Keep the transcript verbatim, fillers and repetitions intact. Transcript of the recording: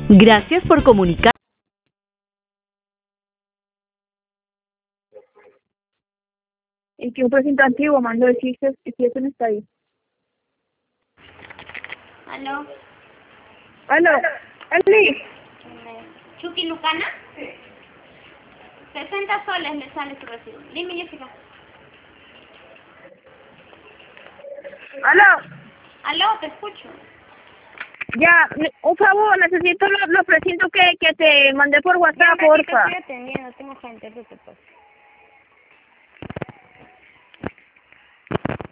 Gracias por comunicar. Es que un precinto antiguo mandó decir si si eso no está ahí. ¿Aló? ¿Aló? ¿Ali? ¿Chucky Lucana? Sí. sesenta soles le sale su recibo. Dime, Jessica. ¿Aló? ¿Aló? Te escucho. Ya, un favor, necesito los, los precintos que, que te mandé por WhatsApp, Ya, un ratito, porfa. estoy atendiendo, tengo gente, ¿qué te pasa?